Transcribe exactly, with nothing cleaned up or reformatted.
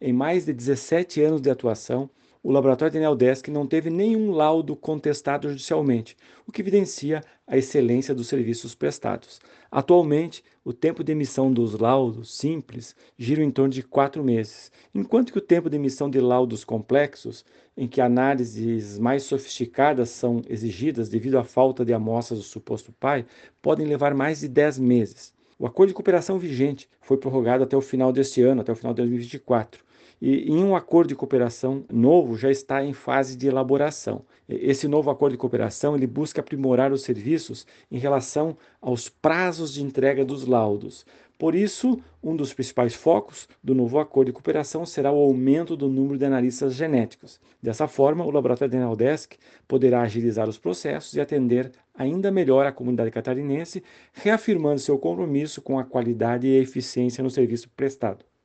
em mais de dezessete anos de atuação, o laboratório da Neodesk não teve nenhum laudo contestado judicialmente, o que evidencia a excelência dos serviços prestados. Atualmente, o tempo de emissão dos laudos simples gira em torno de quatro meses, enquanto que o tempo de emissão de laudos complexos, em que análises mais sofisticadas são exigidas devido à falta de amostras do suposto pai, podem levar mais de dez meses. O acordo de cooperação vigente foi prorrogado até o final deste ano, até o final de dois mil e vinte e quatro. E em um acordo de cooperação novo já está em fase de elaboração. Esse novo acordo de cooperação ele busca aprimorar os serviços em relação aos prazos de entrega dos laudos. Por isso, um dos principais focos do novo acordo de cooperação será o aumento do número de analistas genéticos. Dessa forma, o laboratório da Neodesk poderá agilizar os processos e atender ainda melhor a comunidade catarinense, reafirmando seu compromisso com a qualidade e a eficiência no serviço prestado.